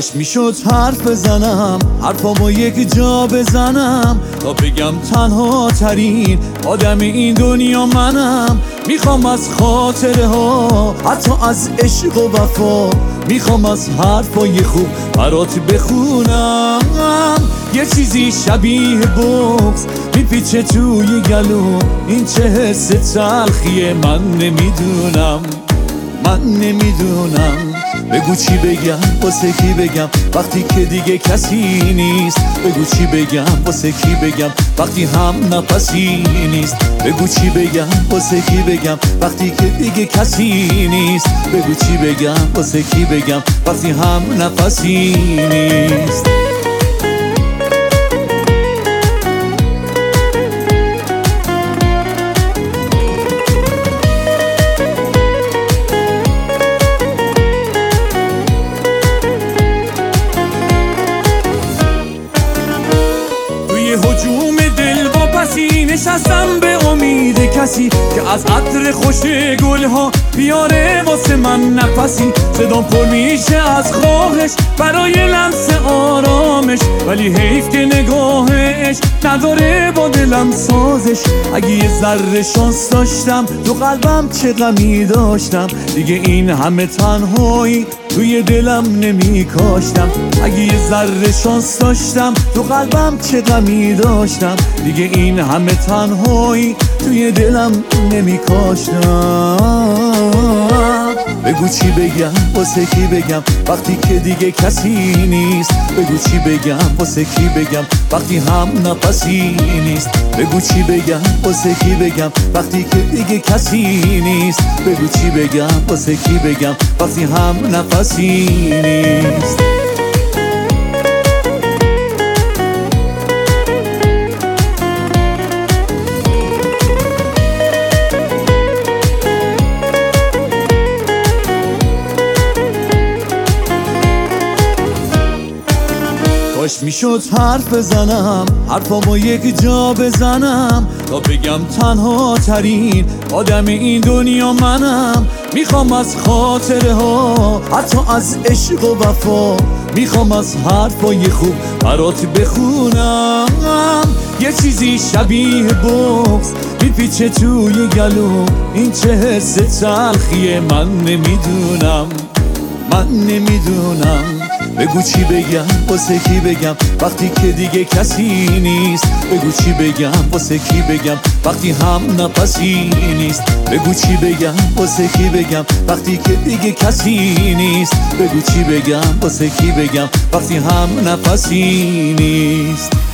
کاش میشد حرف بزنم، حرفامو یک جا بزنم تا بگم تنها ترین آدم این دنیا منم. میخوام از خاطره ها، حتی از عشق و وفا، میخوام از حرفای خوب برات بخونم. یه چیزی شبیه بغض میپیچه توی گلوم، این چه حس تلخیه من نمیدونم، من نمیدونم. بگو چی بگم واسه کی بگم وقتی که دیگه کسی نیست. بگو چی بگم واسه کی بگم وقتی هم نفسی نیست. بگو چی بگم واسه کی بگم وقتی که دیگه کسی نیست. بگو چی بگم واسه کی بگم وقتی هم نفسی نیست. هجوم دل واپسی نشستم به امید کسی که از عطر خوش گلها بیاره واسه من نفسی. صدام پر میشه از خواهش برای لمس آرامش، ولی حیف که نگاهش نداره با دلم سازش. اگه یه ذره شانس داشتم تو قلبم چه غمی داشتم، دیگه این همه تنهایی توی دلم نمی کاشتم. اگه یه ذره شانس داشتم تو قلبم چه غمی داشتم، دیگه این همه تنهایی توی دلم نمی کاشتم. بگو چی بگم واسه کی بگم وقتی که دیگه کسی نیست. بگو چی بگم واسه کی بگم وقتی هم نفسی نیست. بگو چی بگم واسه کی بگم وقتی که دیگه کسی نیست. بگو چی بگم واسه کی بگم وقتی هم نفسی نیست. کاش میشد حرف بزنم، حرفامو یک جا بزنم تا بگم تنها ترین آدم این دنیا منم. میخوام از خاطره ها، حتی از عشق و وفا، میخوام از حرفای خوب برات بخونم. یه چیزی شبیه بغض میپیچه توی گلوم، این چه حس تلخیه من نمیدونم، من نمیدونم. بگو چی بگم واسه کی بگم وقتی که دیگه کسی نیست. بگو چی بگم واسه کی بگم وقتی هم نفسی نیست. بگو چی بگم واسه کی بگم وقتی که دیگه کسی نیست. بگو چی بگم واسه کی بگم وقتی هم نفسی نیست.